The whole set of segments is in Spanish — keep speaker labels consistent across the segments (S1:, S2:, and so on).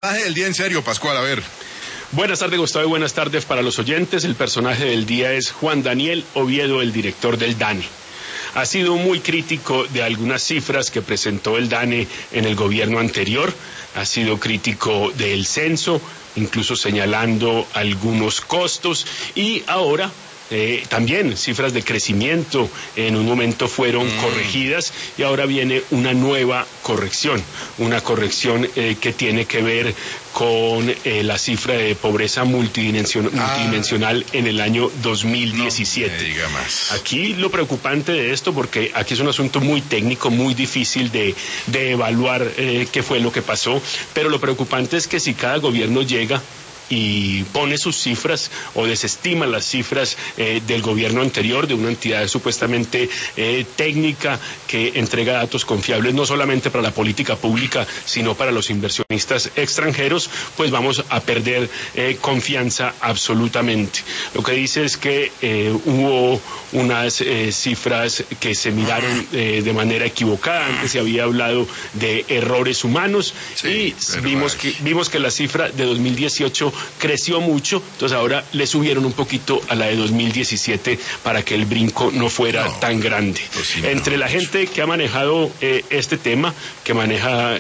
S1: El día en serio, Pascual, a ver.
S2: Buenas tardes, Gustavo, y buenas tardes para los oyentes. El personaje del día es Juan Daniel Oviedo, el director del DANE. Ha sido muy crítico de algunas cifras que presentó el DANE en el gobierno anterior. Ha sido crítico del censo, incluso señalando algunos costos, y ahora también cifras de crecimiento en un momento fueron corregidas y ahora viene una nueva corrección, que tiene que ver con la cifra de pobreza multidimensional en el año 2017.
S1: No me diga más.
S2: Aquí lo preocupante de esto, porque aquí es un asunto muy técnico, muy difícil de evaluar qué fue lo que pasó, pero lo preocupante es que si cada gobierno llega y pone sus cifras o desestima las cifras del gobierno anterior, de una entidad supuestamente técnica que entrega datos confiables no solamente para la política pública, sino para los inversionistas extranjeros, pues vamos a perder confianza absolutamente. Lo que dice es que hubo unas cifras que se miraron de manera equivocada. Antes se había hablado de errores humanos, sí, y vimos que la cifra de 2018 creció mucho, entonces ahora le subieron un poquito a la de 2017 para que el brinco no fuera tan grande. Entre la gente que ha manejado este tema, que maneja,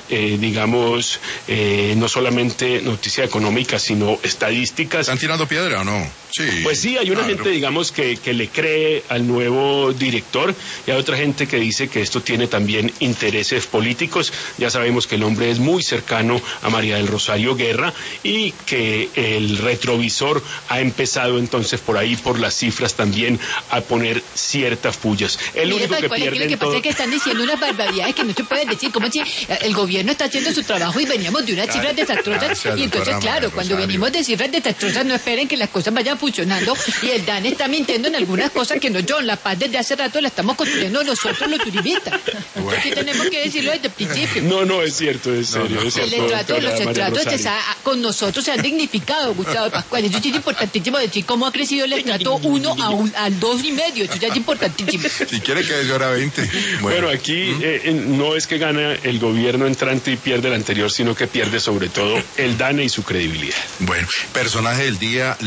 S2: no solamente noticia económica, sino estadísticas.
S1: ¿Están tirando piedra o no? Sí.
S2: Pues sí, hay una gente, que le cree al nuevo director, y hay otra gente que dice que esto tiene también intereses políticos. Ya sabemos que el hombre es muy cercano a María del Rosario Guerra y que el retrovisor ha empezado entonces por ahí, por las cifras también, a poner ciertas pullas. El único que pierde
S3: lo que pasa es que están diciendo unas barbaridades que no se pueden decir, como si el gobierno está haciendo su trabajo y veníamos de unas cifras desastrosas, y entonces claro, cuando venimos de cifras desastrosas no esperen que las cosas vayan funcionando, y el DANE está mintiendo en algunas cosas que no yo, la paz desde hace rato la estamos construyendo nosotros los turistas. Entonces sí tenemos que decirlo desde el principio.
S2: No, es cierto, es serio. Es cierto,
S3: los estratos con nosotros se han dignificado, Gustavo Pascual. Eso sí es importantísimo decir cómo ha crecido el estrato 1 al 2,5. Eso ya es importantísimo.
S1: Si quiere que es hora 20.
S2: Bueno, aquí no es que gana el gobierno entrante y pierde el anterior, sino que pierde sobre todo el DANE y su credibilidad.
S1: Bueno, personaje del día.